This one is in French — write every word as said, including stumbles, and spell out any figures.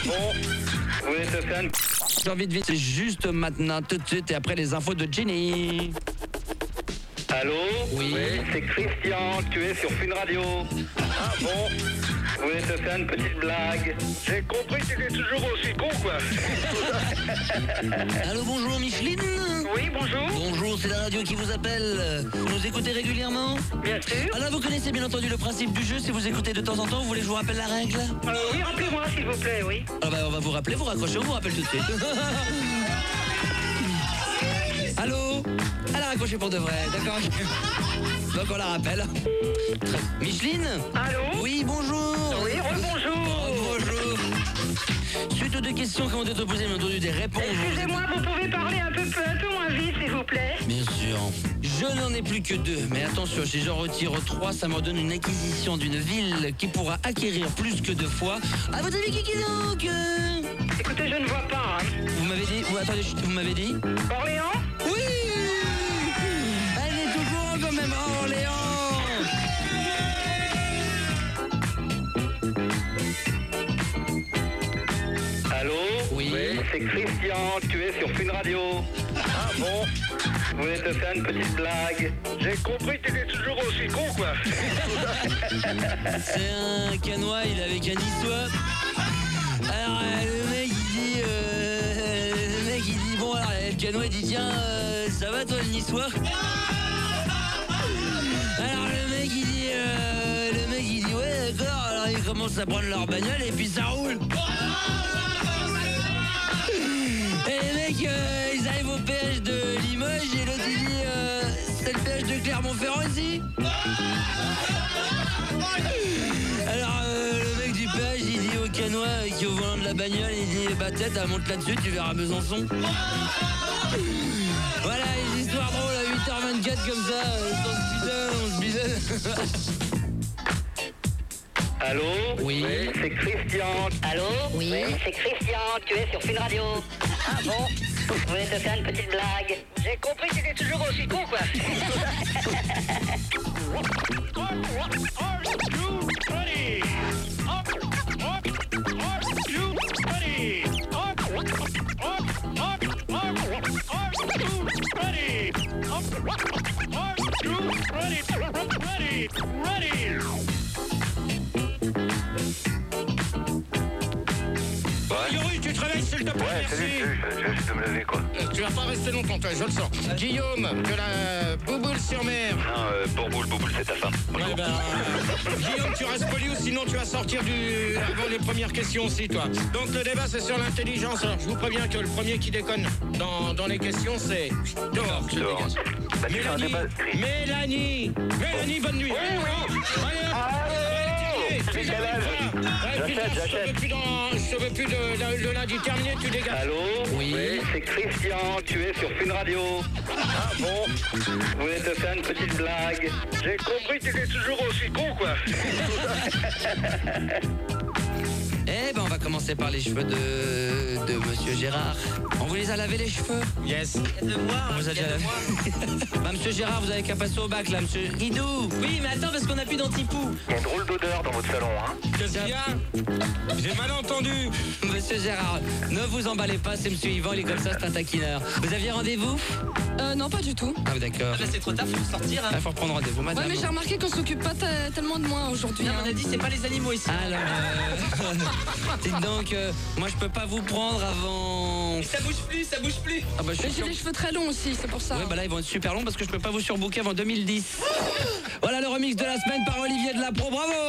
bon? Vous êtes fan? J'ai envie de vite, c'est juste maintenant, tout de suite, et après les infos de Jenny. Allô? Oui. C'est Christian, tu es sur Fun Radio. Ah bon? Vous êtes fan, petite blague. J'ai compris que tu étais toujours aussi con, quoi. Allô, bonjour Micheline. Oui, bonjour. Bonjour, c'est la radio qui vous appelle. Vous nous écoutez régulièrement? Bien sûr. Alors vous connaissez bien entendu le principe du jeu, si vous écoutez de temps en temps, vous voulez que je vous rappelle la règle? Euh, oui, rappelez-moi, s'il vous plaît, oui. Ah bah on va vous rappeler, vous raccrochez, on vous rappelle tout de suite. Allô? Elle a raccroché pour de vrai, d'accord. Donc on la rappelle. Micheline? Allô? Oui, bonjour. Oui, rebonjour. Bonjour. Suite aux deux questions qui ont été posées, mais entendu des réponses. Excusez-moi, vous pouvez parler un peu, un peu moins vite, s'il vous plaît? Bien sûr. Je n'en ai plus que deux, mais attention, si j'en retire trois, ça me donne une acquisition d'une ville qui pourra acquérir plus que deux fois. À votre avis, qui qui donc? Écoutez, je ne vois pas, hein. Vous m'avez dit... Vous, attendez, vous m'avez dit? Orléans? Oui! Elle est tout courant quand même, hein, Orléans! Allô? Oui. C'est Christian, tu es sur Fun Radio. Ah bon? Vous êtes fan, petite blague. J'ai compris que tu étais toujours aussi con, quoi. C'est un canois, il est avec un niçois. Alors euh, le mec il dit... Euh, le mec il dit... Bon alors le canois il dit tiens, euh, ça va toi le niçois? Alors le mec il dit... Euh, le mec il dit ouais d'accord. Alors ils commencent à prendre leur bagnole et puis ça roule. Et les mecs, euh, ils arrivent au péage de Limoges et l'autre il dit euh, c'est le péage de Clermont-Ferrand ici? Alors euh, le mec du péage il dit au canois qui est au volant de la bagnole, il dit bah tête, elle monte là-dessus, tu verras Besançon. Voilà, une histoire drôle à huit heures vingt-quatre comme ça, euh, on se bidonne, on se bidonne. Allô? Oui. C'est Christian. Allô? Oui. C'est Christian, tu es sur Fun Radio. Ah bon? Vous êtes fan, petite blague. J'ai compris que tu étais toujours aussi con, quoi. Yoru, tu te réveilles s'il te plaît, Ouais, merci. salut, salut, je, je vais juste me lever, quoi. Euh, Tu vas pas rester longtemps, toi, je le sens. Guillaume, de la Bouboule-sur-Mer. Non, euh, Bourboule, Bourboule, c'est ta femme. Ouais, ben, euh, Guillaume, tu restes poli ou sinon tu vas sortir du... avant les premières questions aussi, toi. Donc le débat, c'est sur l'intelligence. Alors, je vous préviens que le premier qui déconne dans, dans les questions, c'est... Dehors, je Dehors. dégage. Bah, tu fais un Mélanie, débat. Mélanie, Mélanie, bonne nuit. Oui, oui. Allez, hop. Allô, Tu c'est Canal. Ouais, putain, J'achète, je te j'achète. veux plus dans- je te veux plus de, de- le lundi terminé, tu dégages. Allô? Oui. C'est Christian, tu es sur Fun Radio. Ah bon? Vous êtes fan, petite blague. J'ai compris que tu étais toujours aussi con, quoi. Eh ben on va commencer par les cheveux de, de Monsieur Gérard. On vous les a lavés les cheveux? Yes. On vous a déjà lavé. Bah Monsieur Gérard, vous avez qu'à passer au bac là, Monsieur Guidou. Oui mais attends parce qu'on a plus d'antipou. Il y a une drôle d'odeur dans votre salon, hein. Qu'est-ce qu'il y a? J'ai mal entendu. Monsieur Gérard, ne vous emballez pas, c'est Monsieur Yvan, il est comme ça, c'est un taquineur. Vous aviez rendez-vous? Euh, non, pas du tout. Ah oui, d'accord. Là c'est trop tard, faut sortir. Hein. Il faut reprendre rendez-vous, madame. Ouais, mais j'ai remarqué qu'on s'occupe pas te- tellement de moi aujourd'hui. Non, hein. on a dit c'est pas les animaux ici. Alors, euh, dites donc, euh, moi je peux pas vous prendre avant... Et ça bouge plus, ça bouge plus. Ah bah je suis Mais j'ai sûr. les cheveux très longs aussi, c'est pour ça. Ouais bah là ils vont être super longs parce que je peux pas vous surbooker avant deux mille dix. Voilà le remix de la semaine par Olivier de la Pro, bravo.